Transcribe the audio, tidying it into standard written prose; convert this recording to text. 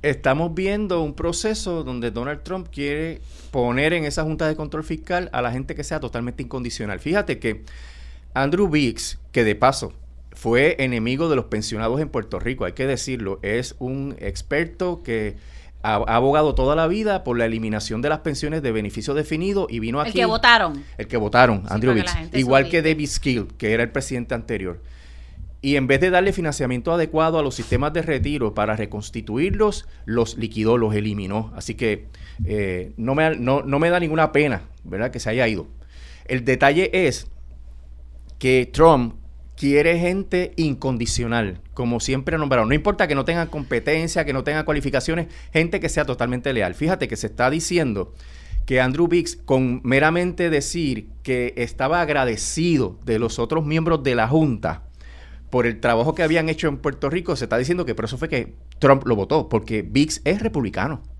estamos viendo un proceso donde Donald Trump quiere poner en esa Junta de Control Fiscal a la gente que sea totalmente incondicional. Fíjate que Andrew Biggs, que de paso fue enemigo de los pensionados en Puerto Rico, hay que decirlo, es un experto que ha abogado toda la vida por la eliminación de las pensiones de beneficio definido y vino aquí... El que votaron. El que votaron, Sí, Andrew para que Biggs. la Igual gente que David Skill, que era el presidente anterior. Y en vez de darle financiamiento adecuado a los sistemas de retiro para reconstituirlos, los liquidó, los eliminó. Así que no me da ninguna pena, ¿verdad?, que se haya ido. El detalle es que Trump quiere gente incondicional, como siempre ha nombrado. No importa que no tengan competencia, que no tengan cualificaciones, gente que sea totalmente leal. Fíjate que se está diciendo que Andrew Biggs, con meramente decir que estaba agradecido de los otros miembros de la Junta por el trabajo que habían hecho en Puerto Rico, se está diciendo que por eso fue que Trump lo votó, porque Biggs es republicano.